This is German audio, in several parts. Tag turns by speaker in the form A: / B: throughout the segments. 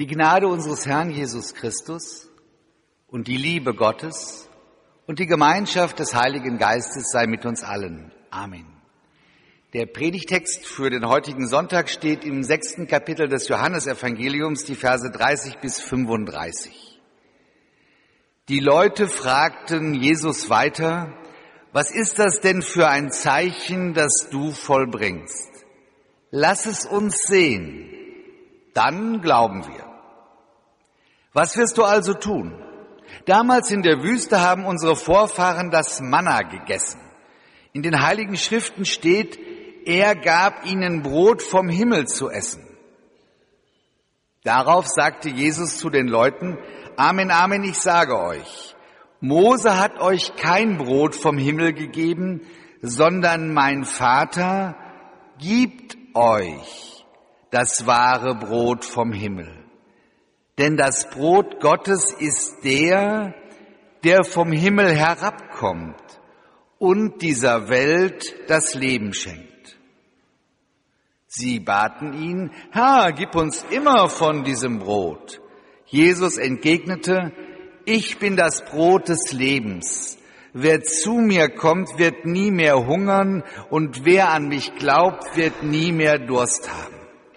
A: Die Gnade unseres Herrn Jesus Christus und die Liebe Gottes und die Gemeinschaft des Heiligen Geistes sei mit uns allen. Amen. Der Predigtext für den heutigen Sonntag steht im 6. Kapitel des Johannesevangeliums, die Verse 30 bis 35. Die Leute fragten Jesus weiter: Was ist das denn für ein Zeichen, das du vollbringst? Lass es uns sehen, dann glauben wir. Was wirst du also tun? Damals in der Wüste haben unsere Vorfahren das Manna gegessen. In den Heiligen Schriften steht, er gab ihnen Brot vom Himmel zu essen. Darauf sagte Jesus zu den Leuten: Amen, Amen, ich sage euch, Mose hat euch kein Brot vom Himmel gegeben, sondern mein Vater gibt euch das wahre Brot vom Himmel. Denn das Brot Gottes ist der, der vom Himmel herabkommt und dieser Welt das Leben schenkt. Sie baten ihn: Herr, gib uns immer von diesem Brot. Jesus entgegnete: Ich bin das Brot des Lebens. Wer zu mir kommt, wird nie mehr hungern, und wer an mich glaubt, wird nie mehr Durst haben.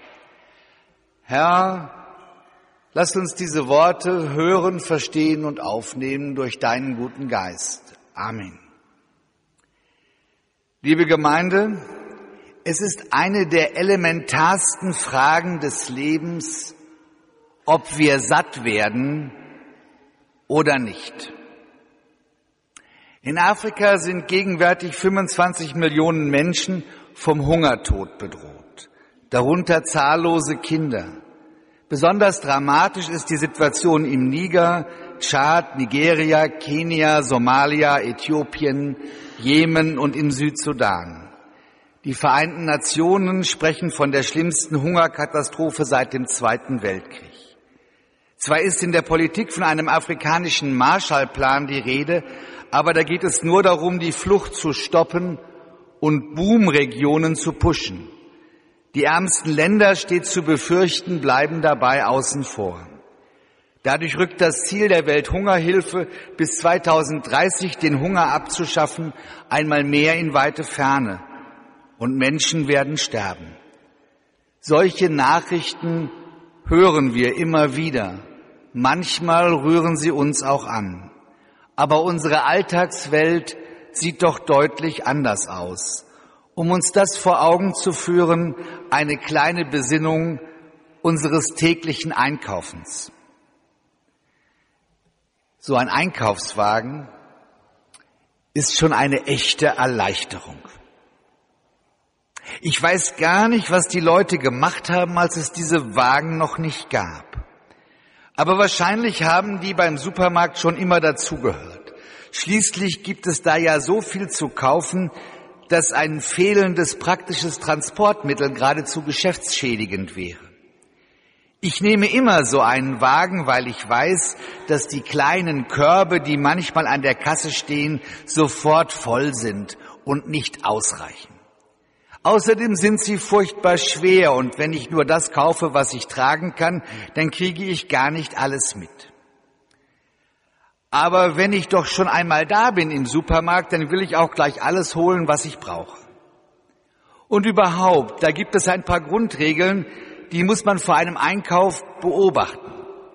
A: Herr, lass uns diese Worte hören, verstehen und aufnehmen durch deinen guten Geist. Amen. Liebe Gemeinde, es ist eine der elementarsten Fragen des Lebens, ob wir satt werden oder nicht. In Afrika sind gegenwärtig 25 Millionen Menschen vom Hungertod bedroht, darunter zahllose Kinder. Besonders dramatisch ist die Situation im Niger, Tschad, Nigeria, Kenia, Somalia, Äthiopien, Jemen und im Südsudan. Die Vereinten Nationen sprechen von der schlimmsten Hungerkatastrophe seit dem Zweiten Weltkrieg. Zwar ist in der Politik von einem afrikanischen Marshallplan die Rede, aber da geht es nur darum, die Flucht zu stoppen und Boomregionen zu pushen. Die ärmsten Länder, steht zu befürchten, bleiben dabei außen vor. Dadurch rückt das Ziel der Welthungerhilfe, bis 2030 den Hunger abzuschaffen, einmal mehr in weite Ferne. Und Menschen werden sterben. Solche Nachrichten hören wir immer wieder. Manchmal rühren sie uns auch an. Aber unsere Alltagswelt sieht doch deutlich anders aus. Um uns das vor Augen zu führen, eine kleine Besinnung unseres täglichen Einkaufens. So ein Einkaufswagen ist schon eine echte Erleichterung. Ich weiß gar nicht, was die Leute gemacht haben, als es diese Wagen noch nicht gab. Aber wahrscheinlich haben die beim Supermarkt schon immer dazugehört. Schließlich gibt es da ja so viel zu kaufen, dass ein fehlendes praktisches Transportmittel geradezu geschäftsschädigend wäre. Ich nehme immer so einen Wagen, weil ich weiß, dass die kleinen Körbe, die manchmal an der Kasse stehen, sofort voll sind und nicht ausreichen. Außerdem sind sie furchtbar schwer, und wenn ich nur das kaufe, was ich tragen kann, dann kriege ich gar nicht alles mit. Aber wenn ich doch schon einmal da bin im Supermarkt, dann will ich auch gleich alles holen, was ich brauche. Und überhaupt, da gibt es ein paar Grundregeln, die muss man vor einem Einkauf beachten.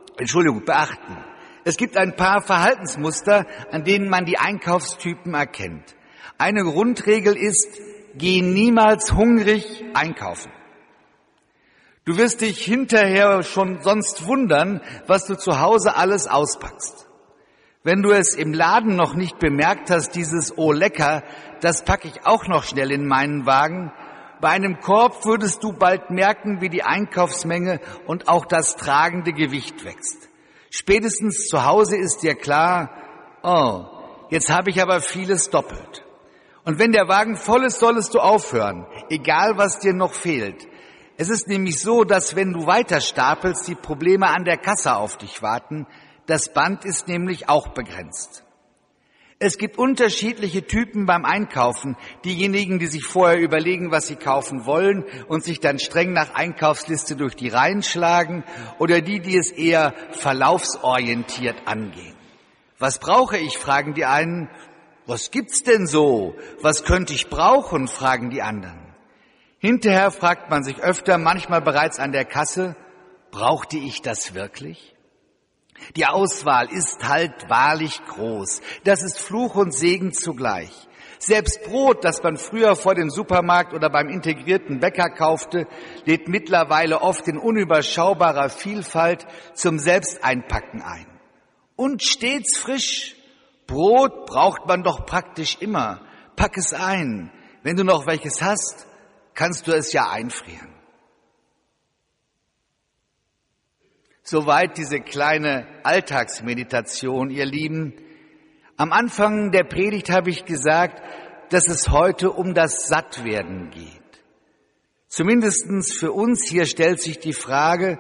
A: Es gibt ein paar Verhaltensmuster, an denen man die Einkaufstypen erkennt. Eine Grundregel ist: Geh niemals hungrig einkaufen. Du wirst dich hinterher schon sonst wundern, was du zu Hause alles auspackst. Wenn du es im Laden noch nicht bemerkt hast, dieses "Oh lecker, das packe ich auch noch schnell in meinen Wagen", bei einem Korb würdest du bald merken, wie die Einkaufsmenge und auch das tragende Gewicht wächst. Spätestens zu Hause ist dir klar: Oh, jetzt habe ich aber vieles doppelt. Und wenn der Wagen voll ist, solltest du aufhören, egal was dir noch fehlt. Es ist nämlich so, dass wenn du weiter stapelst, die Probleme an der Kasse auf dich warten. Das Band ist nämlich auch begrenzt. Es gibt unterschiedliche Typen beim Einkaufen. Diejenigen, die sich vorher überlegen, was sie kaufen wollen und sich dann streng nach Einkaufsliste durch die Reihen schlagen, oder die es eher verlaufsorientiert angehen. Was brauche ich, fragen die einen. Was gibt's denn so? Was könnte ich brauchen, fragen die anderen. Hinterher fragt man sich öfter, manchmal bereits an der Kasse, brauchte ich das wirklich? Die Auswahl ist halt wahrlich groß. Das ist Fluch und Segen zugleich. Selbst Brot, das man früher vor dem Supermarkt oder beim integrierten Bäcker kaufte, lädt mittlerweile oft in unüberschaubarer Vielfalt zum Selbsteinpacken ein. Und stets frisch. Brot braucht man doch praktisch immer. Pack es ein. Wenn du noch welches hast, kannst du es ja einfrieren. Soweit diese kleine Alltagsmeditation, ihr Lieben. Am Anfang der Predigt habe ich gesagt, dass es heute um das Sattwerden geht. Zumindest für uns hier stellt sich die Frage,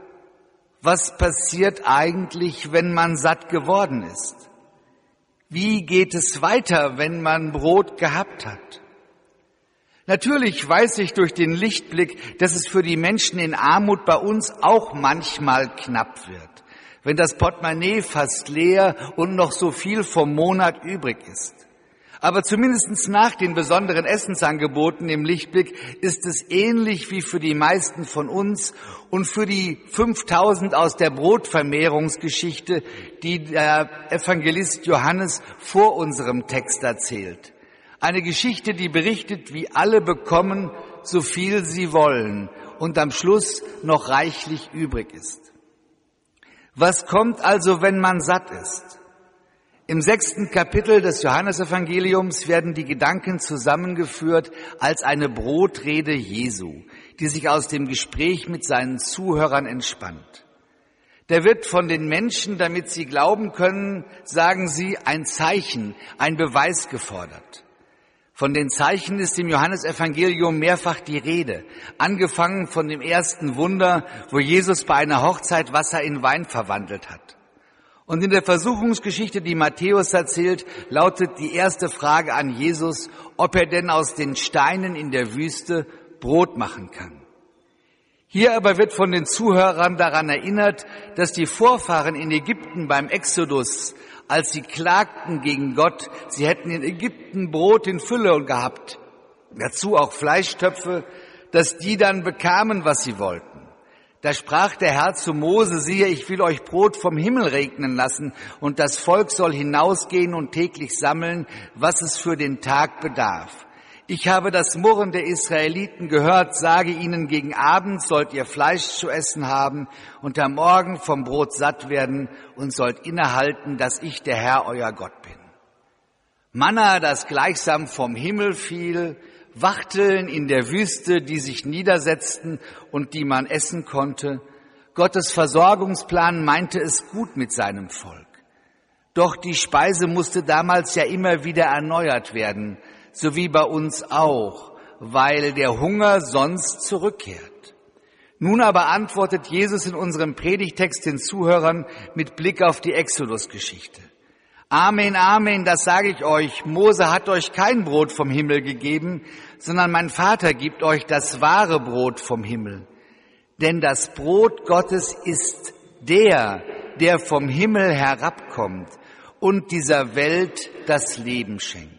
A: was passiert eigentlich, wenn man satt geworden ist? Wie geht es weiter, wenn man Brot gehabt hat? Natürlich weiß ich durch den Lichtblick, dass es für die Menschen in Armut bei uns auch manchmal knapp wird, wenn das Portemonnaie fast leer und noch so viel vom Monat übrig ist. Aber zumindest nach den besonderen Essensangeboten im Lichtblick ist es ähnlich wie für die meisten von uns und für die 5000 aus der Brotvermehrungsgeschichte, die der Evangelist Johannes vor unserem Text erzählt. Eine Geschichte, die berichtet, wie alle bekommen, so viel sie wollen und am Schluss noch reichlich übrig ist. Was kommt also, wenn man satt ist? Im 6. Kapitel des Johannesevangeliums werden die Gedanken zusammengeführt als eine Brotrede Jesu, die sich aus dem Gespräch mit seinen Zuhörern entspannt. Da wird von den Menschen, damit sie glauben können, sagen sie, ein Zeichen, ein Beweis gefordert. Von den Zeichen ist im Johannesevangelium mehrfach die Rede, angefangen von dem ersten Wunder, wo Jesus bei einer Hochzeit Wasser in Wein verwandelt hat. Und in der Versuchungsgeschichte, die Matthäus erzählt, lautet die erste Frage an Jesus, ob er denn aus den Steinen in der Wüste Brot machen kann. Hier aber wird von den Zuhörern daran erinnert, dass die Vorfahren in Ägypten beim Exodus, als sie klagten gegen Gott, sie hätten in Ägypten Brot in Fülle gehabt, dazu auch Fleischtöpfe, dass die dann bekamen, was sie wollten. Da sprach der Herr zu Mose, siehe, ich will euch Brot vom Himmel regnen lassen, und das Volk soll hinausgehen und täglich sammeln, was es für den Tag bedarf. Ich habe das Murren der Israeliten gehört, sage ihnen, gegen Abend sollt ihr Fleisch zu essen haben und am Morgen vom Brot satt werden und sollt innehalten, dass ich der Herr, euer Gott bin. Manna, das gleichsam vom Himmel fiel, Wachteln in der Wüste, die sich niedersetzten und die man essen konnte. Gottes Versorgungsplan meinte es gut mit seinem Volk. Doch die Speise musste damals ja immer wieder erneuert werden, so wie bei uns auch, weil der Hunger sonst zurückkehrt. Nun aber antwortet Jesus in unserem Predigtext den Zuhörern mit Blick auf die Exodus-Geschichte. Amen, Amen, das sage ich euch, Mose hat euch kein Brot vom Himmel gegeben, sondern mein Vater gibt euch das wahre Brot vom Himmel. Denn das Brot Gottes ist der vom Himmel herabkommt und dieser Welt das Leben schenkt.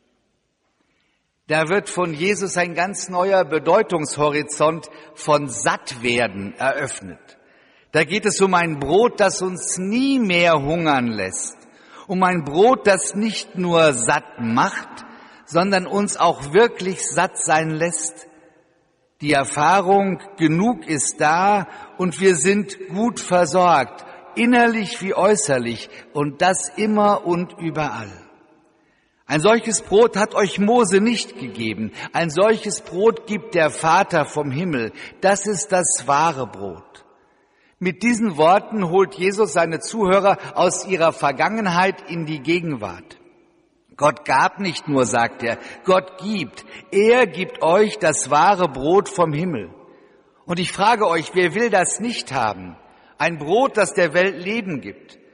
A: Da wird von Jesus ein ganz neuer Bedeutungshorizont von Sattwerden eröffnet. Da geht es um ein Brot, das uns nie mehr hungern lässt. Um ein Brot, das nicht nur satt macht, sondern uns auch wirklich satt sein lässt. Die Erfahrung, genug ist da und wir sind gut versorgt, innerlich wie äußerlich, und das immer und überall. Ein solches Brot hat euch Mose nicht gegeben. Ein solches Brot gibt der Vater vom Himmel. Das ist das wahre Brot. Mit diesen Worten holt Jesus seine Zuhörer aus ihrer Vergangenheit in die Gegenwart. Gott gab nicht nur, sagt er, Gott gibt. Er gibt euch das wahre Brot vom Himmel. Und ich frage euch, wer will das nicht haben? Ein Brot, das der Welt Leben gibt.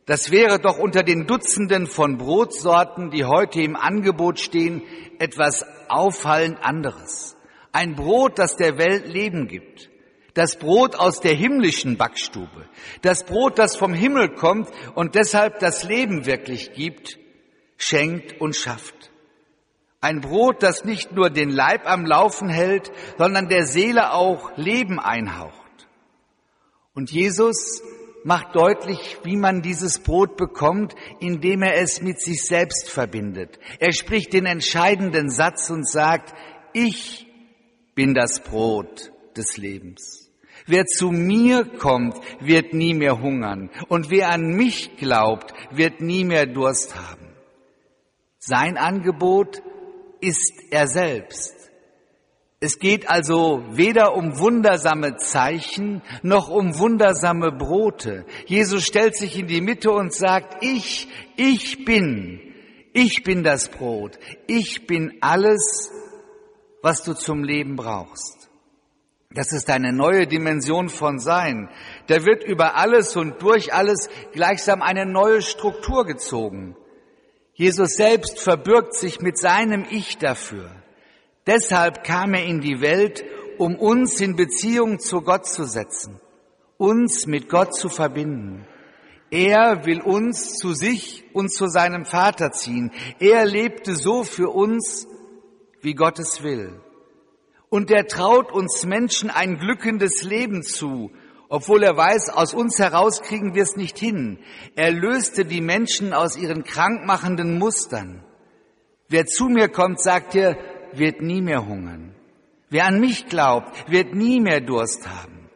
A: Das wäre doch unter den Dutzenden von Brotsorten, die heute im Angebot stehen, etwas auffallend anderes. Ein Brot, das der Welt Leben gibt. Das Brot aus der himmlischen Backstube. Das Brot, das vom Himmel kommt und deshalb das Leben wirklich gibt, schenkt und schafft. Ein Brot, das nicht nur den Leib am Laufen hält, sondern der Seele auch Leben einhaucht. Und Jesus macht deutlich, wie man dieses Brot bekommt, indem er es mit sich selbst verbindet. Er spricht den entscheidenden Satz und sagt, ich bin das Brot des Lebens. Wer zu mir kommt, wird nie mehr hungern. Und wer an mich glaubt, wird nie mehr Durst haben. Sein Angebot ist er selbst. Es geht also weder um wundersame Zeichen noch um wundersame Brote. Jesus stellt sich in die Mitte und sagt, ich bin das Brot. Ich bin alles, was du zum Leben brauchst. Das ist eine neue Dimension von Sein. Da wird über alles und durch alles gleichsam eine neue Struktur gezogen. Jesus selbst verbürgt sich mit seinem Ich dafür. Deshalb kam er in die Welt, um uns in Beziehung zu Gott zu setzen, uns mit Gott zu verbinden. Er will uns zu sich und zu seinem Vater ziehen. Er lebte so für uns, wie Gott es will. Und er traut uns Menschen ein glückendes Leben zu, obwohl er weiß, aus uns heraus kriegen wir es nicht hin. Er löste die Menschen aus ihren krankmachenden Mustern. Wer zu mir kommt, sagt er, wird nie mehr hungern. Wer an mich glaubt, wird nie mehr Durst haben.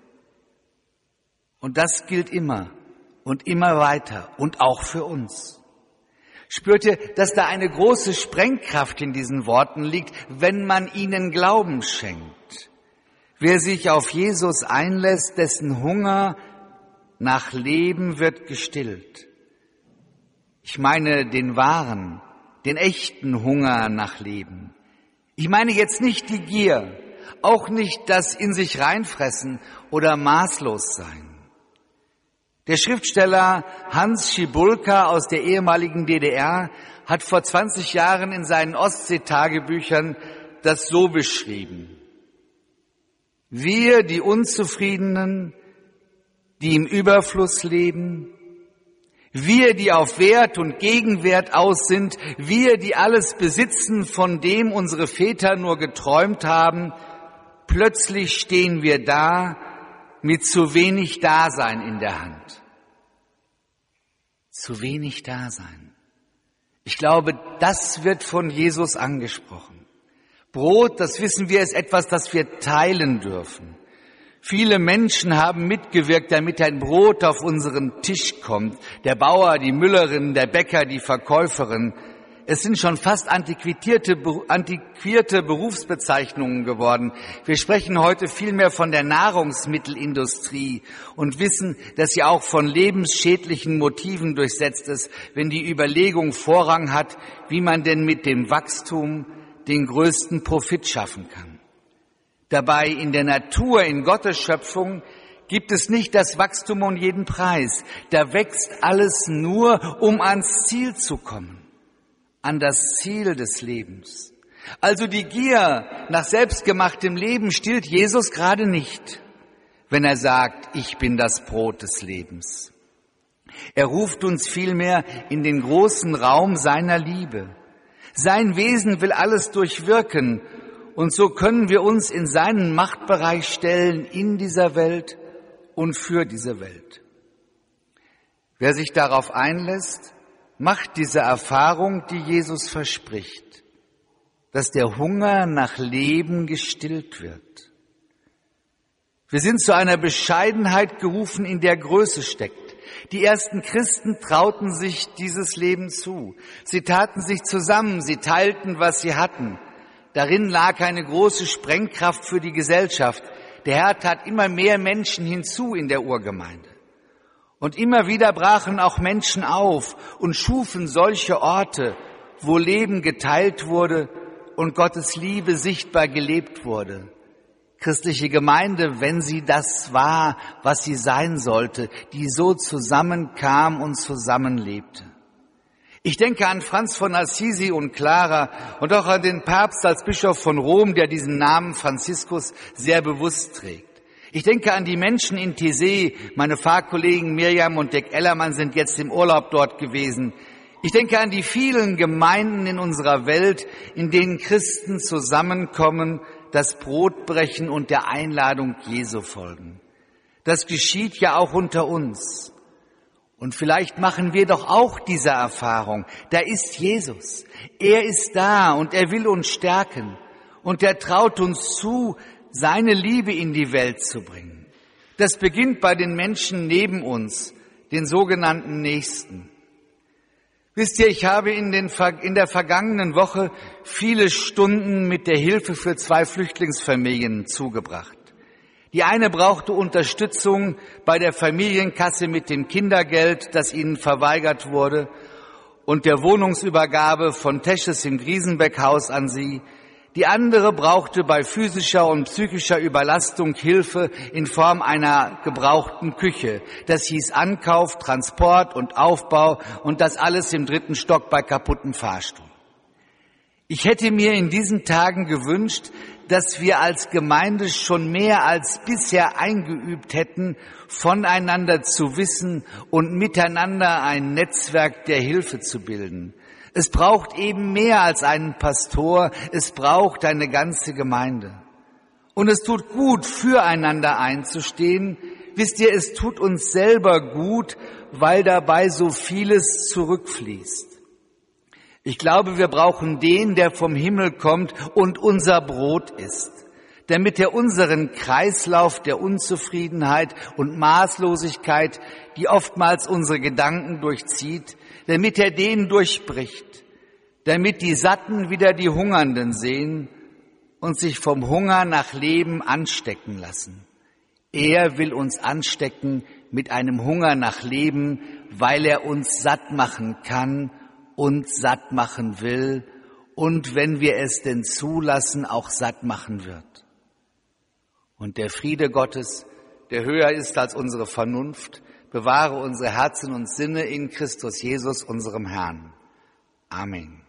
A: Und das gilt immer und immer weiter und auch für uns. Spürt ihr, dass da eine große Sprengkraft in diesen Worten liegt, wenn man ihnen Glauben schenkt? Wer sich auf Jesus einlässt, dessen Hunger nach Leben wird gestillt. Ich meine den wahren, den echten Hunger nach Leben. Ich meine jetzt nicht die Gier, auch nicht das in sich reinfressen oder maßlos sein. Der Schriftsteller Hans Schibulka aus der ehemaligen DDR hat vor 20 Jahren in seinen Ostsee-Tagebüchern das so beschrieben. Wir, die Unzufriedenen, die im Überfluss leben, wir, die auf Wert und Gegenwert aus sind, wir, die alles besitzen, von dem unsere Väter nur geträumt haben, plötzlich stehen wir da mit zu wenig Dasein in der Hand. Zu wenig Dasein. Ich glaube, das wird von Jesus angesprochen. Brot, das wissen wir, ist etwas, das wir teilen dürfen. Viele Menschen haben mitgewirkt, damit ein Brot auf unseren Tisch kommt. Der Bauer, die Müllerin, der Bäcker, die Verkäuferin. Es sind schon fast antiquierte Berufsbezeichnungen geworden. Wir sprechen heute vielmehr von der Nahrungsmittelindustrie und wissen, dass sie auch von lebensschädlichen Motiven durchsetzt ist, wenn die Überlegung Vorrang hat, wie man denn mit dem Wachstum den größten Profit schaffen kann. Dabei in der Natur, in Gottes Schöpfung, gibt es nicht das Wachstum um jeden Preis. Da wächst alles nur, um ans Ziel zu kommen, an das Ziel des Lebens. Also die Gier nach selbstgemachtem Leben stillt Jesus gerade nicht, wenn er sagt, ich bin das Brot des Lebens. Er ruft uns vielmehr in den großen Raum seiner Liebe. Sein Wesen will alles durchwirken. Und so können wir uns in seinen Machtbereich stellen in dieser Welt und für diese Welt. Wer sich darauf einlässt, macht diese Erfahrung, die Jesus verspricht, dass der Hunger nach Leben gestillt wird. Wir sind zu einer Bescheidenheit gerufen, in der Größe steckt. Die ersten Christen trauten sich dieses Leben zu. Sie taten sich zusammen, sie teilten, was sie hatten. Darin lag eine große Sprengkraft für die Gesellschaft. Der Herr tat immer mehr Menschen hinzu in der Urgemeinde. Und immer wieder brachen auch Menschen auf und schufen solche Orte, wo Leben geteilt wurde und Gottes Liebe sichtbar gelebt wurde. Christliche Gemeinde, wenn sie das war, was sie sein sollte, die so zusammenkam und zusammenlebte. Ich denke an Franz von Assisi und Clara und auch an den Papst als Bischof von Rom, der diesen Namen Franziskus sehr bewusst trägt. Ich denke an die Menschen in Tizé. Meine Pfarrkollegen Mirjam und Dick Ellermann sind jetzt im Urlaub dort gewesen. Ich denke an die vielen Gemeinden in unserer Welt, in denen Christen zusammenkommen, das Brot brechen und der Einladung Jesu folgen. Das geschieht ja auch unter uns. Und vielleicht machen wir doch auch diese Erfahrung. Da ist Jesus. Er ist da und er will uns stärken. Und er traut uns zu, seine Liebe in die Welt zu bringen. Das beginnt bei den Menschen neben uns, den sogenannten Nächsten. Wisst ihr, ich habe in der vergangenen Woche viele Stunden mit der Hilfe für 2 Flüchtlingsfamilien zugebracht. Die eine brauchte Unterstützung bei der Familienkasse mit dem Kindergeld, das ihnen verweigert wurde, und der Wohnungsübergabe von Tesches im Griesenbeck-Haus an sie. Die andere brauchte bei physischer und psychischer Überlastung Hilfe in Form einer gebrauchten Küche. Das hieß Ankauf, Transport und Aufbau und das alles im 3. Stock bei kaputten Fahrstuhl. Ich hätte mir in diesen Tagen gewünscht, dass wir als Gemeinde schon mehr als bisher eingeübt hätten, voneinander zu wissen und miteinander ein Netzwerk der Hilfe zu bilden. Es braucht eben mehr als einen Pastor, es braucht eine ganze Gemeinde. Und es tut gut, füreinander einzustehen. Wisst ihr, es tut uns selber gut, weil dabei so vieles zurückfließt. Ich glaube, wir brauchen den, der vom Himmel kommt und unser Brot ist, damit er unseren Kreislauf der Unzufriedenheit und Maßlosigkeit, die oftmals unsere Gedanken durchzieht, damit er den durchbricht, damit die Satten wieder die Hungernden sehen und sich vom Hunger nach Leben anstecken lassen. Er will uns anstecken mit einem Hunger nach Leben, weil er uns satt machen kann und satt machen will und, wenn wir es denn zulassen, auch satt machen wird. Und der Friede Gottes, der höher ist als unsere Vernunft, bewahre unsere Herzen und Sinne in Christus Jesus, unserem Herrn. Amen.